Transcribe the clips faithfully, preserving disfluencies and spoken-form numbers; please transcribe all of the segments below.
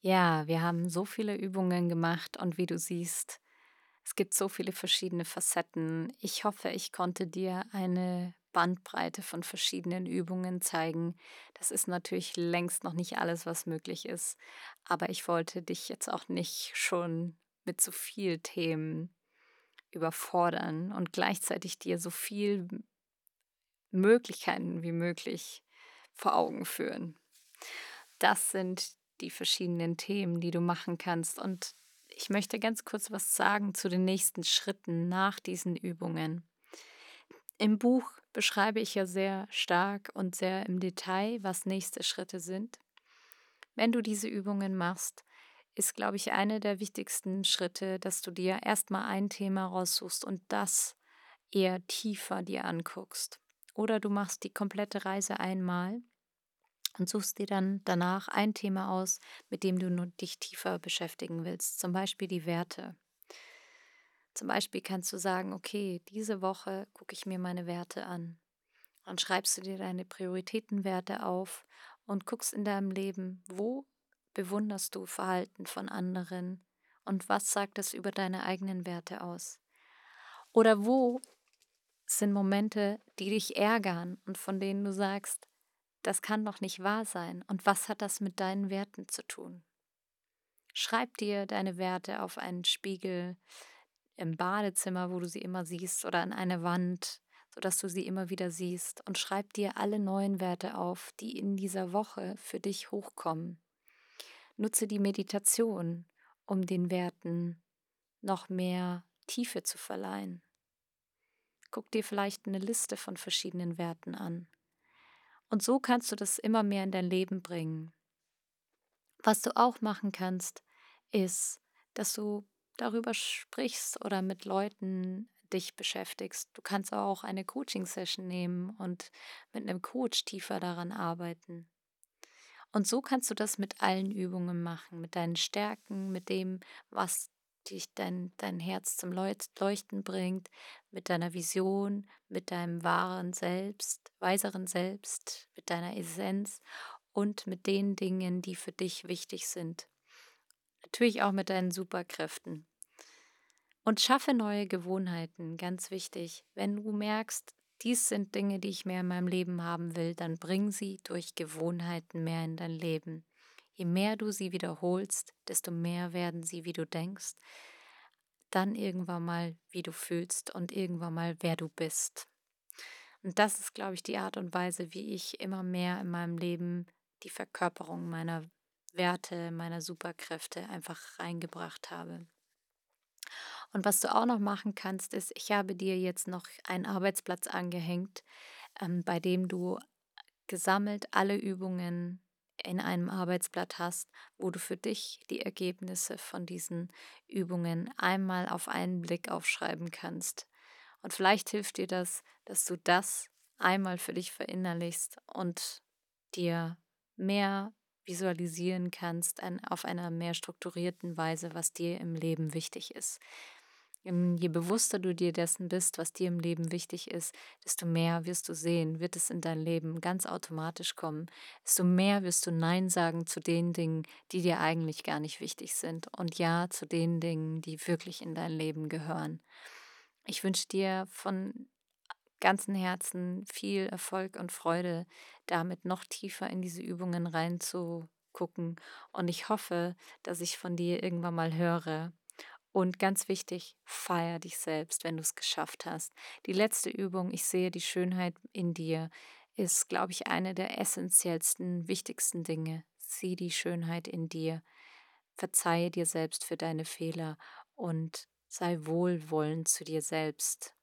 Ja, wir haben so viele Übungen gemacht und wie du siehst, es gibt so viele verschiedene Facetten. Ich hoffe, ich konnte dir eine Bandbreite von verschiedenen Übungen zeigen. Das ist natürlich längst noch nicht alles, was möglich ist, aber ich wollte dich jetzt auch nicht schon mit so viel Themen überfordern und gleichzeitig dir so viel Möglichkeiten wie möglich vor Augen führen. Das sind die verschiedenen Themen, die du machen kannst. Und ich möchte ganz kurz was sagen zu den nächsten Schritten nach diesen Übungen. Im Buch beschreibe ich ja sehr stark und sehr im Detail, was nächste Schritte sind. Wenn du diese Übungen machst, ist, glaube ich, eine der wichtigsten Schritte, dass du dir erstmal ein Thema raussuchst und das eher tiefer dir anguckst. Oder du machst die komplette Reise einmal und suchst dir dann danach ein Thema aus, mit dem du nur dich tiefer beschäftigen willst. Zum Beispiel die Werte. Zum Beispiel kannst du sagen, okay, diese Woche gucke ich mir meine Werte an. Dann schreibst du dir deine Prioritätenwerte auf und guckst in deinem Leben, wo bewunderst du Verhalten von anderen und was sagt das über deine eigenen Werte aus? Oder wo sind Momente, die dich ärgern und von denen du sagst, das kann doch nicht wahr sein. Und was hat das mit deinen Werten zu tun? Schreib dir deine Werte auf einen Spiegel im Badezimmer, wo du sie immer siehst, oder an eine Wand, sodass du sie immer wieder siehst. Und schreib dir alle neuen Werte auf, die in dieser Woche für dich hochkommen. Nutze die Meditation, um den Werten noch mehr Tiefe zu verleihen. Guck dir vielleicht eine Liste von verschiedenen Werten an. Und so kannst du das immer mehr in dein Leben bringen. Was du auch machen kannst, ist, dass du darüber sprichst oder mit Leuten dich beschäftigst. Du kannst auch eine Coaching-Session nehmen und mit einem Coach tiefer daran arbeiten. Und so kannst du das mit allen Übungen machen, mit deinen Stärken, mit dem, was dich dein, dein Herz zum Leucht- Leuchten bringt, mit deiner Vision, mit deinem wahren Selbst, weiseren Selbst, mit deiner Essenz und mit den Dingen, die für dich wichtig sind. Natürlich auch mit deinen Superkräften. Und schaffe neue Gewohnheiten, ganz wichtig. Wenn du merkst, dies sind Dinge, die ich mehr in meinem Leben haben will, dann bring sie durch Gewohnheiten mehr in dein Leben. Je mehr du sie wiederholst, desto mehr werden sie, wie du denkst, dann irgendwann mal, wie du fühlst und irgendwann mal, wer du bist. Und das ist, glaube ich, die Art und Weise, wie ich immer mehr in meinem Leben die Verkörperung meiner Werte, meiner Superkräfte einfach reingebracht habe. Und was du auch noch machen kannst, ist, ich habe dir jetzt noch einen Arbeitsplatz angehängt, ähm, bei dem du gesammelt alle Übungen in einem Arbeitsblatt hast, wo du für dich die Ergebnisse von diesen Übungen einmal auf einen Blick aufschreiben kannst. Und vielleicht hilft dir das, dass du das einmal für dich verinnerlichst und dir mehr visualisieren kannst ein, auf einer mehr strukturierten Weise, was dir im Leben wichtig ist. Ähm, Je bewusster du dir dessen bist, was dir im Leben wichtig ist, desto mehr wirst du sehen, wird es in dein Leben ganz automatisch kommen. Desto mehr wirst du Nein sagen zu den Dingen, die dir eigentlich gar nicht wichtig sind und Ja zu den Dingen, die wirklich in dein Leben gehören. Ich wünsche dir von ganzem Herzen viel Erfolg und Freude, damit noch tiefer in diese Übungen reinzugucken. Und ich hoffe, dass ich von dir irgendwann mal höre. Und ganz wichtig, feier dich selbst, wenn du es geschafft hast. Die letzte Übung, ich sehe die Schönheit in dir, ist, glaube ich, eine der essentiellsten, wichtigsten Dinge. Sieh die Schönheit in dir. Verzeihe dir selbst für deine Fehler und sei wohlwollend zu dir selbst.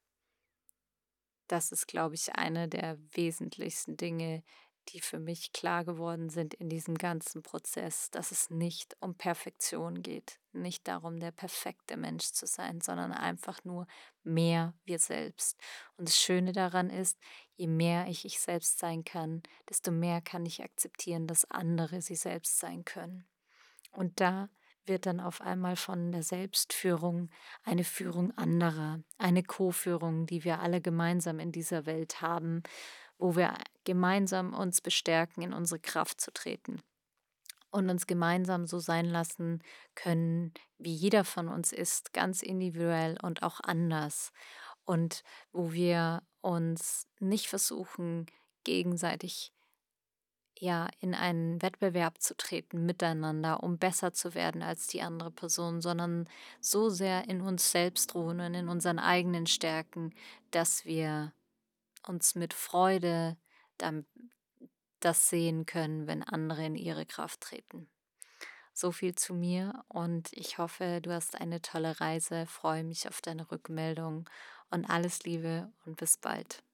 Das ist, glaube ich, eine der wesentlichsten Dinge, die für mich klar geworden sind in diesem ganzen Prozess, dass es nicht um Perfektion geht, nicht darum, der perfekte Mensch zu sein, sondern einfach nur mehr wir selbst. Und das Schöne daran ist, je mehr ich ich selbst sein kann, desto mehr kann ich akzeptieren, dass andere sie selbst sein können. Und da wird dann auf einmal von der Selbstführung eine Führung anderer, eine Co-Führung, die wir alle gemeinsam in dieser Welt haben, wo wir gemeinsam uns bestärken, in unsere Kraft zu treten. und uns gemeinsam so sein lassen können, wie jeder von uns ist, ganz individuell und auch anders. Und wo wir uns nicht versuchen, gegenseitig ja in einen Wettbewerb zu treten miteinander, um besser zu werden als die andere Person, sondern so sehr in uns selbst ruhen und in unseren eigenen Stärken, dass wir uns mit Freude dann das sehen können, wenn andere in ihre Kraft treten. So viel zu mir und ich hoffe, du hast eine tolle Reise, freue mich auf deine Rückmeldung und alles Liebe und bis bald.